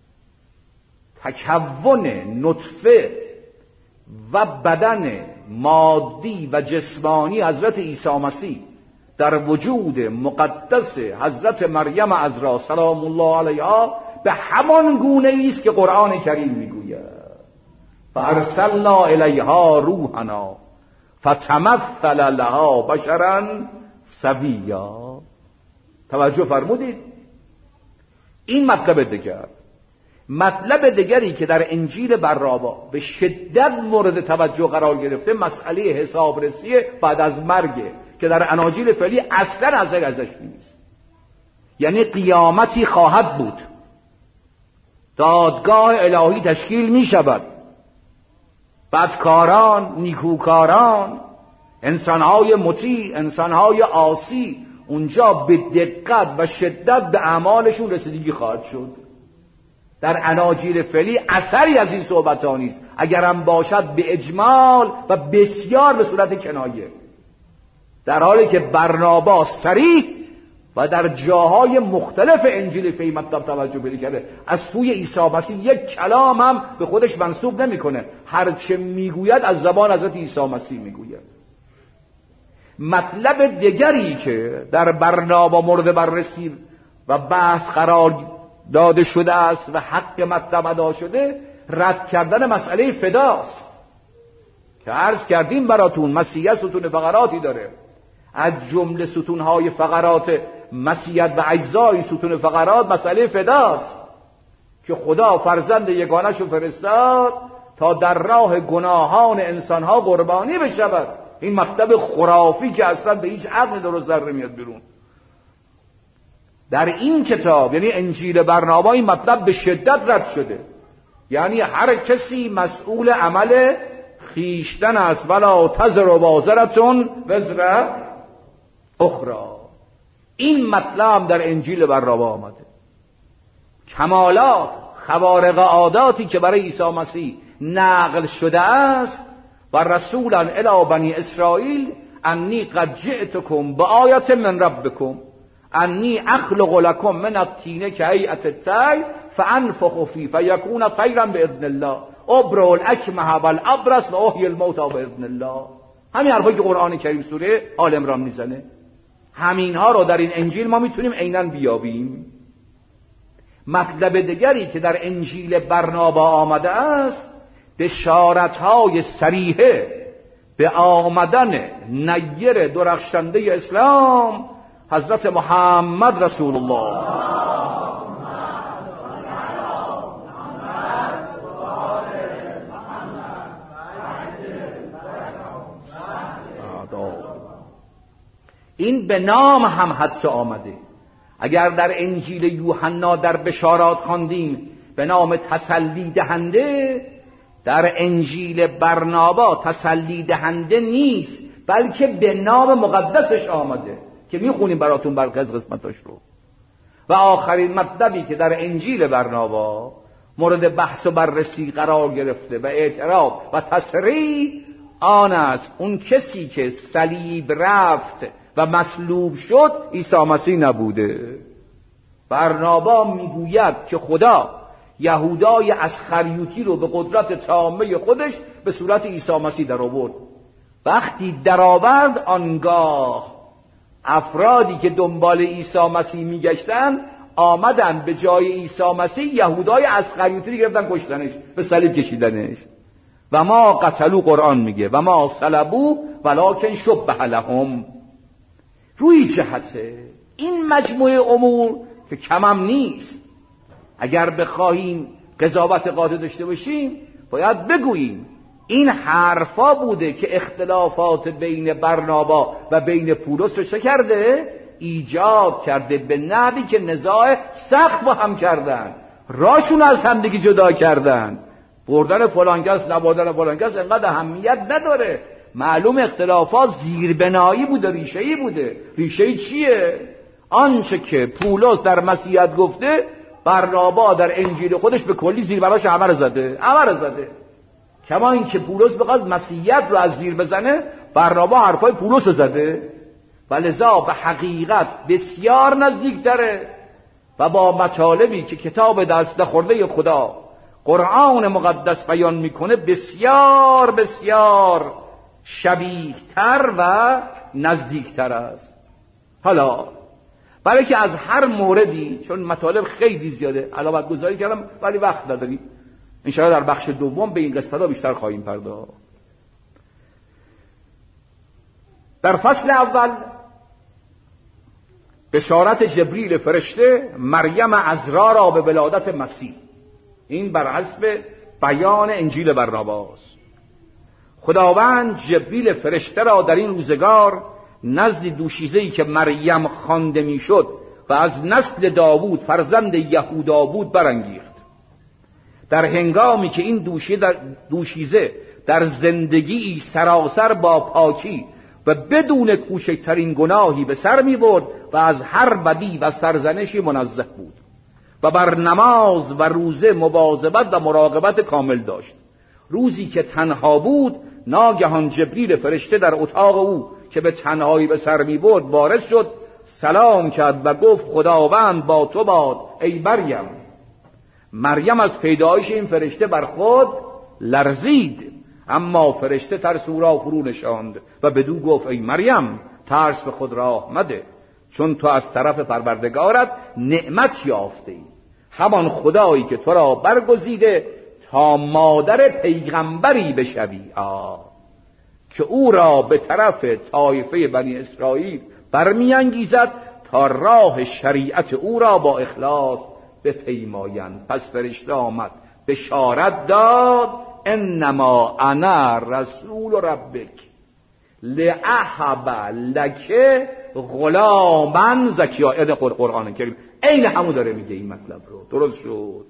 تکون نطفه و بدن مادی و جسمانی حضرت عیسی مسیح در وجود مقدس حضرت مریم عذرا سلام الله علیها به همان گونه است که قرآن کریم میگوید: فارسلنا الیها روحنا فتمثل لها بشرا سویا. توجه فرمودید؟ این مطلب دیگر. مطلب دیگری که در انجیل برنابا به شدت مورد توجه قرار گرفته مسئله حسابرسی بعد از مرگ که در اناجیل فعلی اصلا از ازش نیست. یعنی قیامتی خواهد بود، دادگاه الهی تشکیل می شود، بدکاران، نیکوکاران، انسانهای مطیع، انسانهای عاصی اونجا به دقت و شدت به اعمالشون رسیدگی خواهد شد. در اناجیل فعلی اثری از این صحبت ها نیست، اگرم باشد به اجمال و بسیار به صورت کنایه، در حالی که برنابا صریح و در جاهای مختلف انجیل فعلی مطلب توجه پیدا کرده. از سوی عیسی مسیح یک کلام هم به خودش منسوب نمیکنه، هر چه میگوید از زبان حضرت عیسی مسیح میگوید. مطلب دیگری که در برنابا مورد بررسی و بحث قرار داده شده است و حق مطلب ادا شده، رد کردن مسئله فداست که عرض کردیم براتون مسیحیت ستون فقراتی داره. از جمله ستونهای فقرات مسیحیت و اجزای ستون فقرات مسئله فداست که خدا فرزند یگانه‌شو فرستاد تا در راه گناهان انسانها قربانی بشود. این مطلب خرافی که اصلا به هیچ عقل درست در نمیاد بیرون. در این کتاب یعنی انجیل برنابا این مطلب به شدت رد شده. یعنی هر کسی مسئول عمل خیشتن است، ولا تزر وازرتون وزر اخرى. این مطلب در انجیل برنابا آمده. کمالات، خوارق عاداتی که برای عیسی مسیح نقل شده است و رسولا الی بنی اسرائیل انی قد جئتکم بآیة من ربکم انی اخلق لکم من الطین کهیئة الطیر فانفخ فیه فیکون طیرا باذن الله ابرئ الاکمه والابرص و احیی الموتى باذن الله. همین حرفایی که قرآن کریم سوره آل عمران میزنه، همین ها رو در این انجیل ما میتونیم عیناً بیابیم. مطلب دیگری که در انجیل برنابا آمده است بشارت‌های صریحه به آمدن نیر درخشنده اسلام حضرت محمد رسول الله. این به نام هم حتی آمده. اگر در انجیل یوحنا در بشارات خواندیم به نام تسلی دهنده، در انجیل برنابا تسلی دهنده نیست، بلکه به نام مقدسش آمده که میخونیم براتون برخی از قسمتاش رو. و آخرین مطلبی که در انجیل برنابا مورد بحث و بررسی قرار گرفته و اعتراف و تصریح آن است اون کسی که صلیب رفت و مصلوب شد عیسی مسیح نبوده. برنابا میگوید که خدا یهودای اسخریوطی رو به قدرت تامه خودش به صورت عیسی مسیح در آورد. وقتی در آورد آنگاه افرادی که دنبال عیسی مسیح میگشتن آمدن به جای عیسی مسیح یهودای اسخریوطی رو گرفتن کشتنش، به صلیب کشیدنش. و ما قتلو، قرآن میگه و ما صلبو ولکن شبه لهم. روی جهته این مجموعه امور که کمم نیست، اگر بخواهیم قضاوت قاطع داشته باشیم باید بگوییم این حرفا بوده که اختلافات بین برنابا و بین پولس رو چه کرده؟ ایجاد کرده، به نحوی که نزاع سخت با هم کردن، راشون از همدیگه جدا کردن. بردن فلانکس نبردن فلانکس انقدر اهمیت نداره. معلوم اختلافات زیربنایی بوده، ریشه‌ای بوده. ریشه‌ای چیه؟ آنچه که پولس در مسیحیت گفته برنابا در انجیل خودش به کلی زیر براش عمر زده عمر زده. کما این که پولس بخواد مسیحیت رو از زیر بزنه، برنابا حرفای پولس زده و لذا به حقیقت بسیار نزدیکتره و با مطالبی که کتاب دست خورده خدا قرآن مقدس بیان میکنه بسیار بسیار شبیه‌تر و نزدیکتر است. حالا برای که از هر موردی، چون مطالب خیلی زیاده علامت گذاری کردم ولی وقت نداریم، انشاءالله در بخش دوم به این قسمت‌ها بیشتر خواهیم پرداخت. در فصل اول بشارت جبریل فرشته مریم عذرا را به ولادت مسیح، این بر حسب بیان انجیل برناباست. خداوند جبریل فرشته را در این روزگار نزد دوشیزه‌ای که مریم خوانده میشد و از نسل داوود فرزند یهودا بود برانگیخت. در هنگامی که این دوشیزه در, دوشیزه در زندگی سراسر با پاکی و بدون کوچکترین گناهی به سر می برد و از هر بدی و سرزنشی منزه بود و بر نماز و روزه مواظبت و مراقبت کامل داشت. روزی که تنها بود ناگهان جبریل فرشته در اتاق او که به تنهایی به سر می برد وارد شد، سلام کرد و گفت خداوند با تو باد ای مریم. مریم از پیدایش این فرشته بر خود لرزید، اما فرشته ترس او را فرو نشاند و بدو گفت ای مریم ترس به خود راه مده، چون تو از طرف پروردگارت نعمت یافته ای، همان خدایی که تو را برگزیده تا مادر پیغمبری بشوی، آه که او را به طرف طایفه بنی اسرائیل برمیانگیزد تا راه شریعت او را با اخلاص بپیمایند. پس فرشته آمد بشارت داد انما انا رسول ربک لأهب لک غلاما زکیا. این قرآن کریم عین همون داره میگه این مطلب رو. درست شد.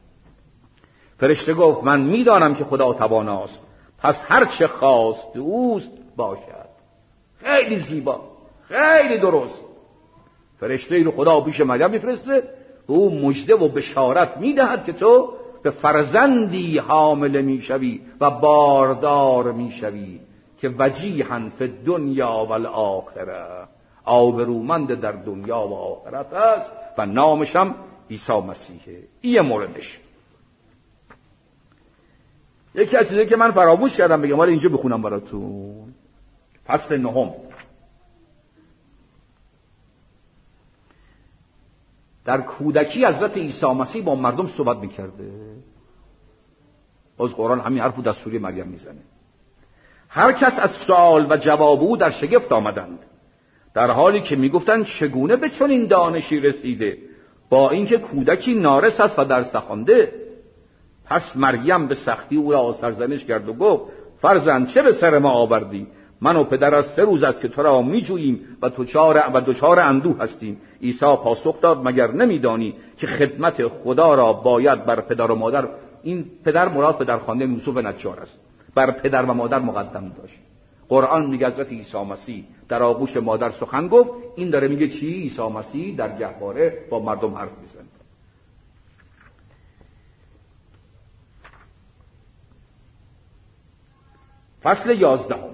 فرشته گفت من میدانم که خدا تواناست، پس هر چه خواست اوست باشد. خیلی زیبا، خیلی درست. فرشته ای رو خدا پیش مریم میفرسته، به او مژده و بشارت میدهد که تو به فرزندی حامله میشوی و باردار میشوی که وجیها فی الدنیا و الاخره، آبرومند در دنیا و آخرت است و نامش هم عیسی مسیحه. این موردش. یکی از چیزایی که من فراموش کردم بگم، ولی اینجا بخونم براتون. فصل نهم. در کودکی حضرت عیسی مسیح با مردم صحبت میکرده. باز قرآن همین حرفو دستوری مریم میزنه. هر کس از سوال و جواب او در شگفت آمدند، در حالی که میگفتند چگونه به چنین دانشی رسیده با اینکه کودکی نارس است و درس نخوانده. پس مریم به سختی او را سرزنش کرد و گفت فرزند چه به سر ما آوردی؟ من و پدر از سه روز است که تو را میجوییم و دوچار و دوچار اندوه هستیم. عیسی پاسخ داد مگر نمیدانی که خدمت خدا را باید بر پدر و مادر، این پدر مراد پدرخوانده یوسف نجار است، بر پدر و مادر مقدم داشت. قرآن میگه حضرت عیسی مسیح در آغوش مادر سخن گفت. این داره میگه چی؟ عیسی مسیح در گهواره با مردم حرف میزنه. فصل یازدهم.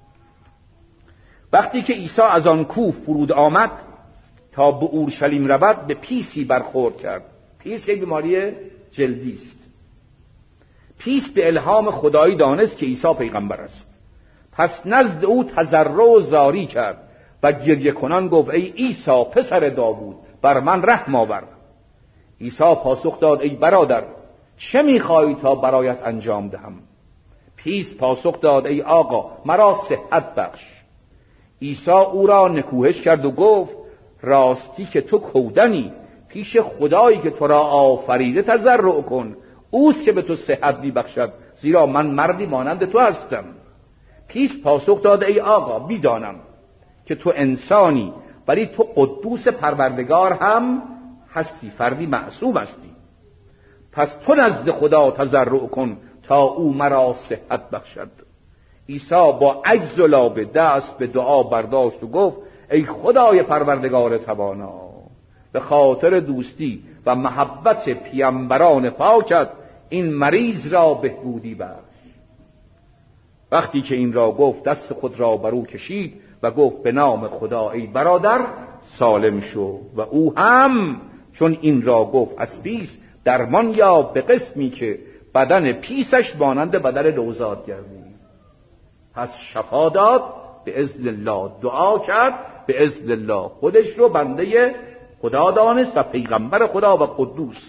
وقتی که عیسی از آن کوه فرود آمد تا به اورشلیم رود، به پیسی برخورد کرد. پیس یک بیماری جلدی است. پیس به الهام خدایی دانست که عیسی پیغمبر است. پس نزد او تضرع و زاری کرد و گریه کنان گفت ای عیسی پسر داوود بر من رحم آور. عیسی پاسخ داد ای برادر چه می‌خواهی تا برایت انجام دهم؟ پیس پاسخ داد ای آقا مرا صحت بخش. عیسی او را نکوهش کرد و گفت راستی که تو کودنی، پیش خدایی که تو را آفریده تضرع کن، اوست که به تو صحت می‌بخشد، زیرا من مردی مانند تو هستم. پیس پاسخ داد ای آقا می‌دانم که تو انسانی، ولی تو قدوس پروردگار هم هستی، فردی معصوم هستی. پس تو نزد خدا تضرع کن تا او مرا صحت بخشد. عیسی با عجز و لابه دست به دعا برداشت و گفت ای خدای پروردگار توانا، به خاطر دوستی و محبت پیامبران پاکت این مریض را بهبودی بخش. وقتی که این را گفت دست خود را بر او کشید و گفت به نام خدا ای برادر سالم شو. و او هم چون این را گفت از پیس درمان یافت به قسمی که بدن پیسش مانند بدن نوزاد گردید. پس شفا داد به اذن الله، دعا کرد به اذن الله، خودش رو بنده خدا دانست و پیغمبر خدا و قدوس.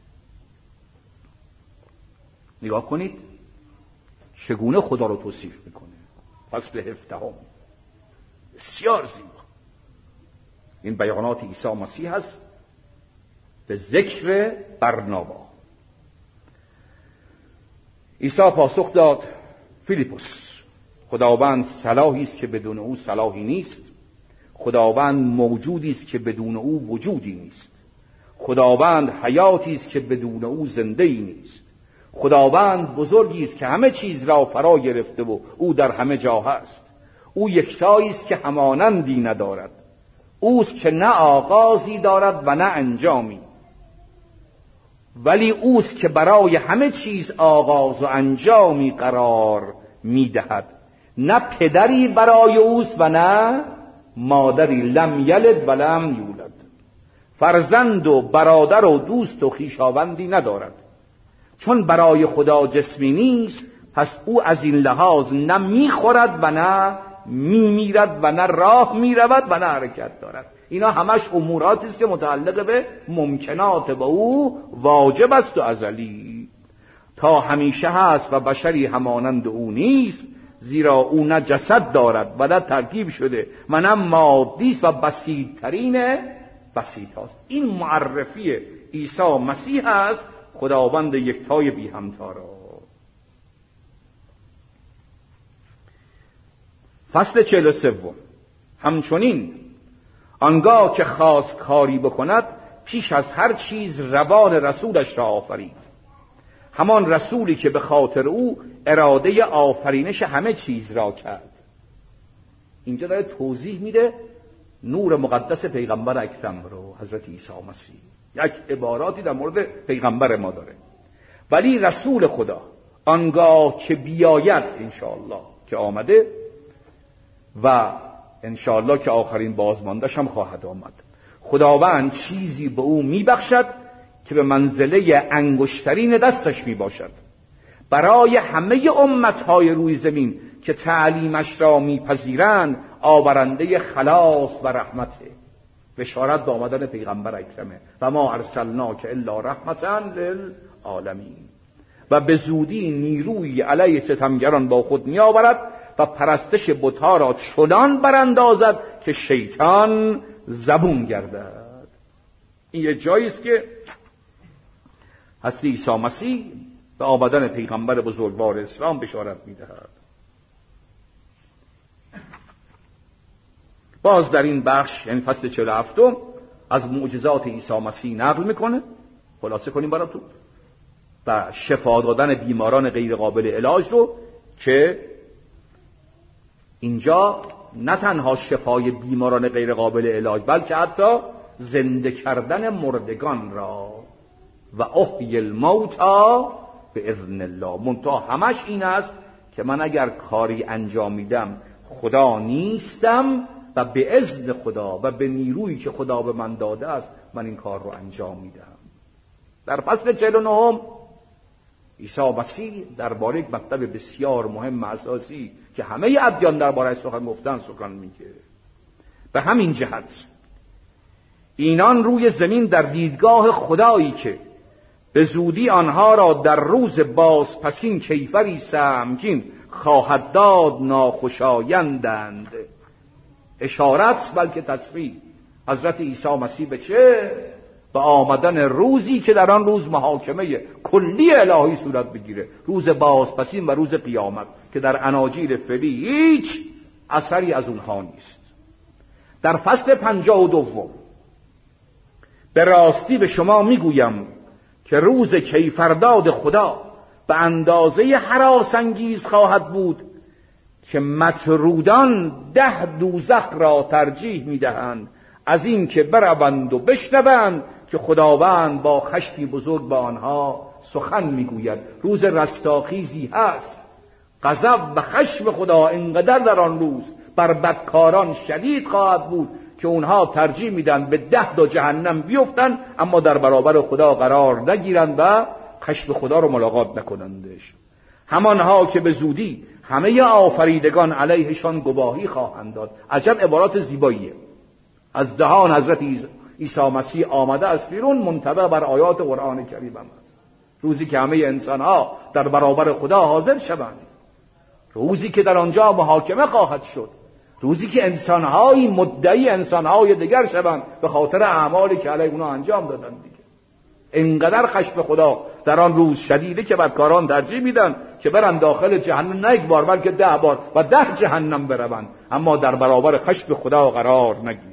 نگاه کنید چگونه خدا رو توصیف میکنه. فصل هفدهم بسیار زیبا. این بیانات عیسی مسیح است به ذکر برنابا. عیسی پاسخ داد فیلیپوس خداوند صلاحی است که بدون او صلاحی نیست، خداوند موجودی است که بدون او وجودی نیست، خداوند حیاتی است که بدون او زنده‌ای نیست، خداوند بزرگی است که همه چیز را فرا گرفته و او در همه جا هست. او یکتایی است که همانندی ندارد، اوست که نه آغازی دارد و نه انجامی، ولی اوست که برای همه چیز آغاز و انجامی قرار میدهد. نه پدری برای اوست و نه مادری، لم یلد و لم یولد. فرزند و برادر و دوست و خویشاوندی ندارد. چون برای خدا جسمی نیست، پس او از این لحاظ نه میخورد و نه میمیرد و نه راه میرود و نه حرکت دارد. اینا همش اموراتی است که متعلق به ممکنات با او واجب است و ازلی. تا همیشه هست و بشری همانند او نیست، زیرا او نه جسد دارد و نه ترکیب شده و نه مادی است و بسیط‌ترین بسیط هست. این معرفی عیسی مسیح است، خداوند یکتای بی همتا را. فصل چهل و سوم. همچنین آنگاه که خواست کاری بکند، پیش از هر چیز روان رسولش را آفرید، همان رسولی که به خاطر او اراده آفرینش همه چیز را کرد. اینجا داره توضیح میده نور مقدس پیغمبر اکرم رو، حضرت عیسی مسیح. یک عباراتی در مورد پیغمبر ما داره. ولی رسول خدا آنگاه که بیاید، انشاءالله که آمده و انشاءالله که آخرین بازماندش هم خواهد آمد، خداوند چیزی به او میبخشد که به منزله انگشترین دستش میباشد، برای همه امتهای روی زمین که تعلیمش را میپذیرند آورنده خلاص و رحمته. بشارت به آمدن پیغمبر اکرمه و ما ارسلناک الا رحمتا للعالمین. و به زودی نیروی علیه ستمگران با خود می آورد و پرستش بت‌ها را چنان براندازد که شیطان زبون گردد. این یه جایی است که حضرت عیسی مسیح به آمدن پیغمبر بزرگوار اسلام بشارت می‌دهد. باز در این بخش یعنی فصل چهل و هفت از معجزات عیسی مسیح نقل میکنه. خلاصه کنیم براتون. و شفا دادن بیماران غیر قابل علاج رو که اینجا نه تنها شفای بیماران غیر قابل علاج بلکه حتی زنده کردن مردگان را و احیی الموتی به اذن الله. منتها همش این است که من اگر کاری انجام میدم خدا نیستم و به اذن خدا و به نیرویی که خدا به من داده است من این کار رو انجام میدم. در فصل چهل و نه عیسی مسیح درباره یک مطلب بسیار مهم اساسی که همه ادیان درباره سخن گفتن سخن میگه. به همین جهت اینان روی زمین در دیدگاه خدایی که به زودی آنها را در روز بازپسین کیفری سهمگین خواهد داد ناخوشایندند. اشارت بلکه تصریح حضرت عیسی مسیح به چه؟ به آمدن روزی که در آن روز محاکمه کلی الهی صورت بگیره، روز بازپسین و روز قیامت که در اناجیل فعلی هیچ اثری از اونها نیست. در فصل پنجاه و دوم به راستی به شما میگویم که روز کیفرداد خدا به اندازه هراس انگیز خواهد بود که مطرودان ده دوزخ را ترجیح میدهند از این که بروند و بشنوند که خداوند با خشمی بزرگ با آنها سخن میگوید. روز رستاخیزی هست. غضب و خشم خدا انقدر در آن روز بر بدکاران شدید خواهد بود که اونها ترجیح میدن به ده تا جهنم بیفتن اما در برابر خدا قرار نگیرند و خشم خدا رو ملاقات نکنندش. همانها که به زودی همه آفریدگان علیهشان گواهی خواهند داد. عجب عبارات زیباییه از دهان حضرت عیسی مسیح آمده است بیرون، منطبق بر آیات قرآن کریم هم است. روزی که همه انسانها در برابر خدا حاضر شوند، روزی که در آنجا محاکمه خواهد شد، روزی که انسانهایی مدعی انسانهای دیگر شوند به خاطر اعمالی که علیه اونا انجام دادن دیگه. انقدر خشم خدا در آن روز شدیده که بدکاران ترجیح میدن که برن داخل جهنم، نه یک بار بلکه ده بار و ده جهنم بروند اما در برابر خشم خدا قرار نگیرند.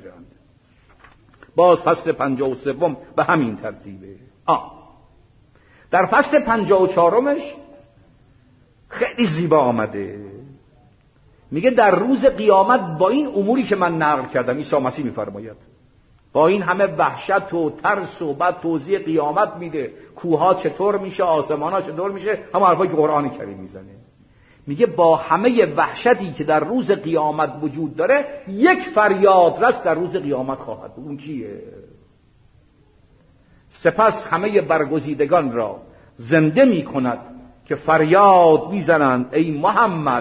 باز فصل پنجاه و سوم به همین ترتیبه. آه. در فصل پنجاه و چهارمش خیلی زیبا آمده. میگه در روز قیامت با این اموری که من نقل کردم، عیسی مسیح میفرماید، با این همه وحشت و ترس و بعد توضیح قیامت میده، کوها چطور میشه، آسمانها چطور میشه، همه حرفایی که قرآن کریم میزنه. میگه با همه وحشتی که در روز قیامت وجود داره یک فریاد رس در روز قیامت خواهد بود. اون کیه؟ سپس همه برگزیدگان را زنده میکند که فریاد میزنند ای محمد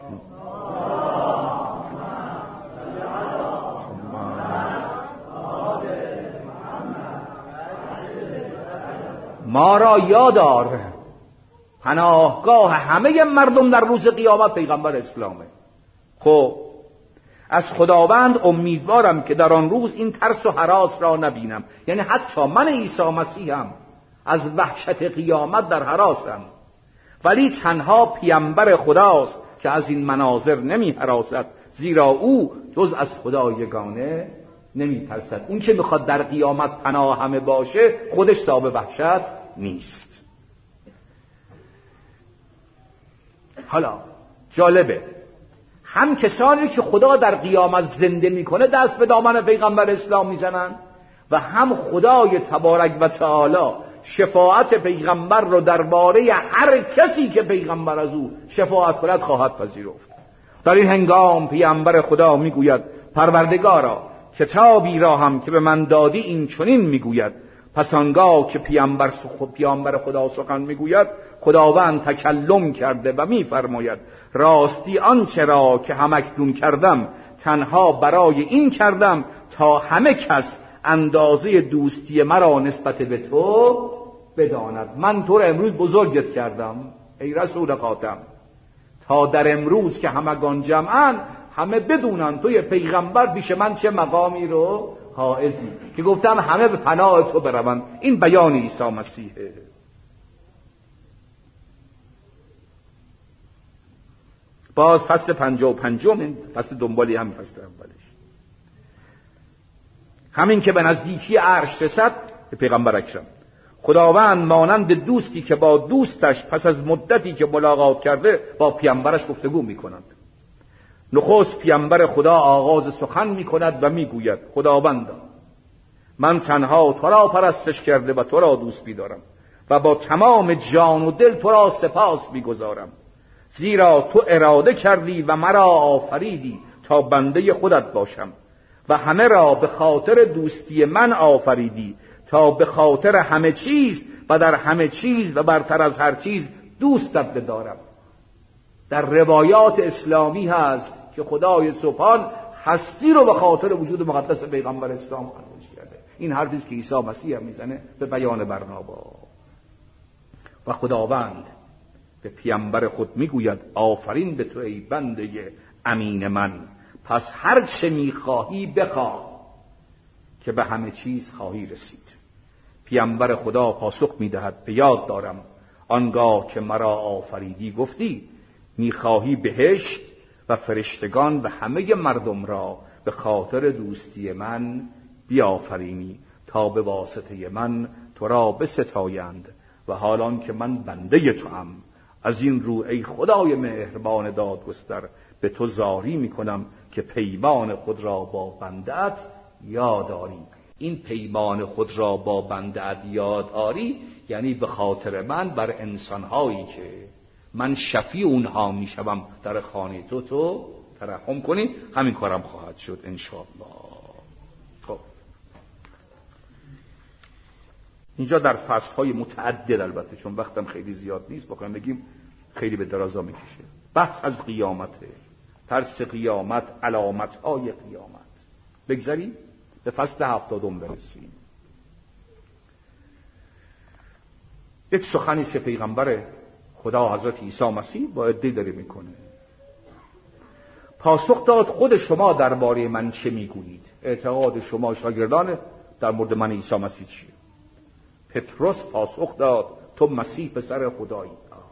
ما را یادار. پناهگاه همه مردم در روز قیامت پیغمبر اسلامه. خب از خداوند امیدوارم که در آن روز این ترس و هراس را نبینم. یعنی حتی من عیسی مسیحم از وحشت قیامت در هراسم، ولی تنها پیامبر خداست که از این مناظر نمی هراسد، زیرا او جز از خدا یگانه نمی ترسد. اون که میخواد در قیامت پناه همه باشه خودش صاحب وحشت نیست. حالا جالبه، هم کسانی که خدا در قیامت زنده میکنه دست به دامن پیغمبر اسلام میزنن و هم خدای تبارک و تعالی شفاعت پیغمبر رو درباره هر کسی که پیغمبر از او شفاعت کند خواهد پذیرفت. در این هنگام پیغمبر خدا میگوید پروردگارا کتابی را هم که به من دادی این چنین میگوید. پس آنگاه که پیامبر پیامبر خدا سخن میگوید خداوند تکلم کرده و میفرماید راستی آنچه را که همکنون کردم تنها برای این کردم تا همه کس اندازه دوستی مرا نسبت به تو بداند. من تو را امروز بزرگت کردم ای رسول خاتم تا در امروز که همگان جمعن همه بدونن توی پیغمبر بیش من چه مقامی رو حائزی که گفتم همه به پناه تو بروند. این بیان عیسی مسیحه. باز فصل پنجاه و پنجم، این فصل دنبالی هم فصل اولش. همین که به نزدیکی عرش رسد به پیغمبر اکرم، خداوند مانند دوستی که با دوستش پس از مدتی که ملاقات کرده با پیامبرش گفتگو میکنند. نخست پیامبر خدا آغاز سخن میکند و میگوید خداوندا من تنها تو را پرستش کرده و تو را دوست می‌دارم و با تمام جان و دل تو را سپاس می‌گزارم، زیرا تو اراده کردی و مرا آفریدی تا بنده خودت باشم و همه را به خاطر دوستی من آفریدی تا به خاطر همه چیز و در همه چیز و برتر از هر چیز دوستت بدارم. در روایات اسلامی هست که خدای سبحان هستی رو به خاطر وجود مقدس پیغمبر اسلام خلق کرده. این حرفی است که عیسی مسیح هم میزنه به بیان برنابا. و خداوند به پیامبر خود میگوید آفرین به تو ای بنده امین من، پس هر چه میخواهی بخواه که به همه چیز خواهی رسید. پیامبر خدا پاسخ میدهد به یاد دارم آنگاه که مرا آفریدی گفتی میخواهی بهشت و فرشتگان و همه مردم را به خاطر دوستی من بیافرینی تا به واسطه من تو را بستایند و حالان که من بنده توام از این رو ای خدای مهربان دادگستر به تو زاری میکنم که پیمان خود را با بنده‌ات یاد آری. این پیمان خود را با بنده‌ات یاد آری یعنی به خاطر من بر انسانهایی که من شفیع اونها میشوم در خانه تو تو ترحم کنی. همین کارم خواهد شد انشاءالله. خب اینجا در فصلهای متعدد، البته چون وقتم خیلی زیاد نیست بخوایم بگیم خیلی به درازا میکشه، بحث از قیامته، ترس قیامت، علامتهای قیامت. بگذاریم به فصل هفتادم برسیم. یک سخنی که پیغمبر خدا حضرت عیسی مسیح با عده‌ای داره میکنه. پاسخ داد خود شما درباره من چه میگویید؟ اعتقاد شما شاگردان در مورد من عیسی مسیح چیه؟ پتروس پاسخ داد تو مسیح پسر خدایی.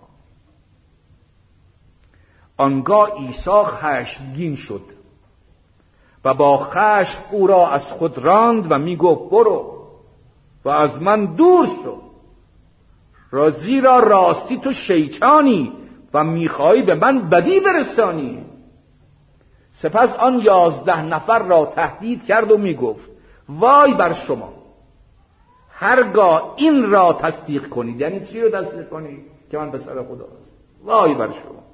آنگاه عیسی خشمگین شد و با خشم او را از خود راند و میگفت برو و از من دور شو، زیرا راستی تو شیطانی و میخواهی به من بدی برسانی. سپس آن یازده نفر را تهدید کرد و میگفت وای بر شما هرگاه این را تصدیق کنید. یعنی چی رو تصدیق کنید؟ که من پسر خدا هستم. وای بر شما،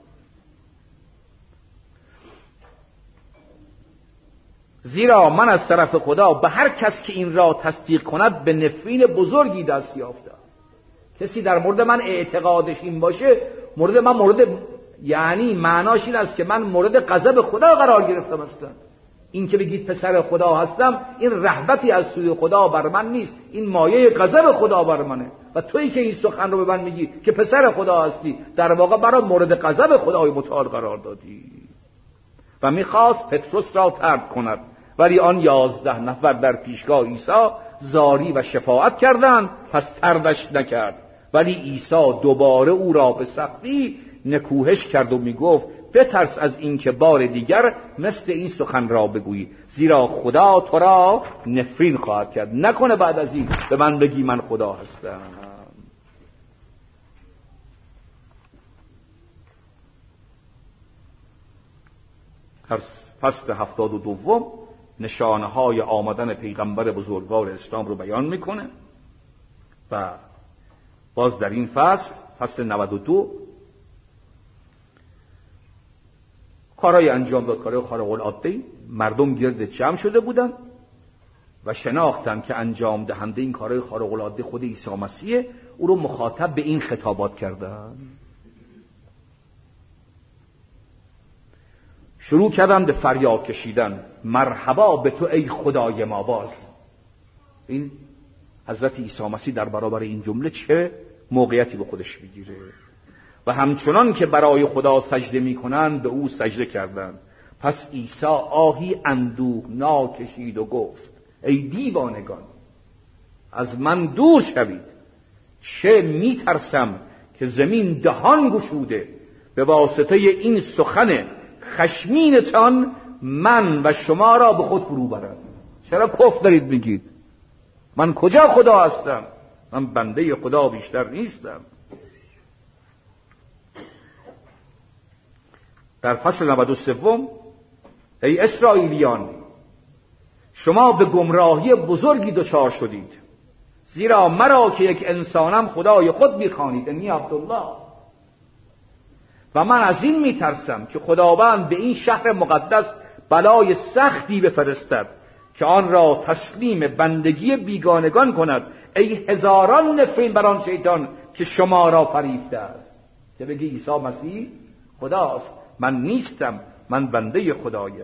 زیرا من از طرف خدا به هر کس که این را تصدیق کند به نفرین بزرگی دست یافتم. کسی در مورد من اعتقادش این باشه مورد من مورد یعنی معناش این است که من مورد غضب خدا قرار گرفتم. اصلا این که بگید پسر خدا هستم این رحمتی از سوی خدا بر من نیست، این مایه غضب خدا بر منه. و تویی که این سخن رو به من میگی که پسر خدا هستی در واقع برای مورد غضب خدای متعال قرار دادی. و میخواست پتروس را طرد کند، ولی آن یازده نفر در پیشگاه عیسی زاری و شفاعت کردند، پس طردش نکرد. ولی عیسی دوباره او را به سختی نکوهش کرد و میگفت بترس از این که بار دیگر مثل این سخن را بگویی، زیرا خدا تو را نفرین خواهد کرد. نکنه بعد از این به من بگی من خدا هستم. فصل هفتاد و دوم نشانه های آمدن پیغمبر بزرگوار اسلام رو بیان میکنه و باز در این فصل فصل نود و دو کارهای انجام داد، کارهای خارق العاده. مردم گرد جمع شده بودن و شناختن که انجام دهنده این کارهای خارق العاده خود عیسی مسیح. او رو مخاطب به این خطابات کردن. شروع کردن به فریاد کشیدن مرحبا به تو ای خدای ما. باز این حضرت عیسی مسیح در برابر این جمله چه موقعیتی به خودش میگیره. و همچنان که برای خدا سجده میکنند به او سجده کردند. پس عیسی آهی اندوهناک کشید و گفت ای دیوانگان از من دور شوید، چه میترسم که زمین دهان گشوده به واسطه این سخن خشمینتان من و شما را به خود فرو برد. چرا کفر دارید میگید؟ من کجا خدا هستم؟ من بنده خدا بیشتر نیستم. در فصل نود و سه: ای اسرائیلیان، شما به گمراهی بزرگی دچار شدید، زیرا مرا که یک انسانم خدای خود می‌خوانید، انی عبدالله، و من از این میترسم که خداوند به این شهر مقدس بلای سختی بفرستد که آن را تسلیم بندگی بیگانگان کند. ای هزاران نفرین بر آن شیطان که شما را فریفته است. که بگی عیسی مسیح خداست، من نیستم، من بنده خدایم.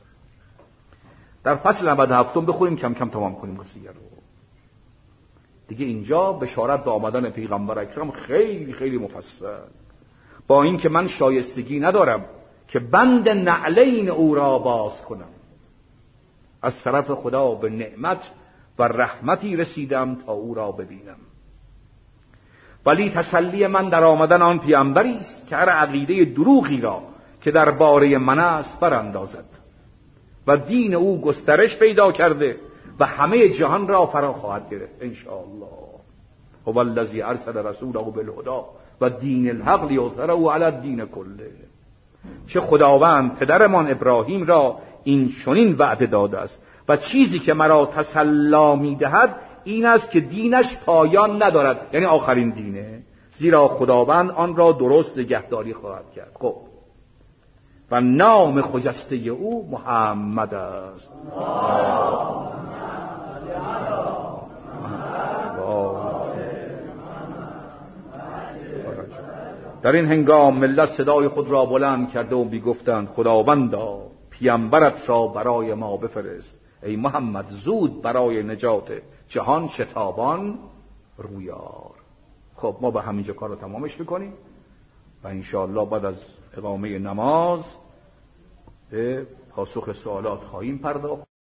در فصل نود و هفت بخوریم کم کم تمام کنیم قصه رو. دیگه اینجا بشارت به آمدن پیغمبر اکرم خیلی خیلی مفصل. با اینکه من شایستگی ندارم که بند نعلین او را باز کنم، از طرف خدا به نعمت و رحمتی رسیدم تا او را ببینم، ولی تسلی من در آمدن آن پیامبری است که هر عقیده دروغی را که درباره من است براندازد و دین او گسترش پیدا کرده و همه جهان را فرا خواهد گرفت ان شاء الله. هو الذی ارسل رسوله بالهدی و دین الحق لیظهره علی الدین کله. چه خداوند پدرمان ابراهیم را این چنین وعده داده است و چیزی که مرا تسلی می‌دهد این است که دینش پایان ندارد، یعنی آخرین دینه، زیرا خداوند آن را درست نگهداری خواهد کرد. خب و نام خجسته او محمد است. در این هنگام ملت صدای خود را بلند کرده و میگفتند خداوندا پیامبرت را برای ما بفرست، ای محمد زود برای نجات جهان شتابان رویار. خب ما به همینجا کار رو تمامش میکنیم و انشاءالله بعد از اقامه نماز به پاسخ سوالات خواهیم پرداخت.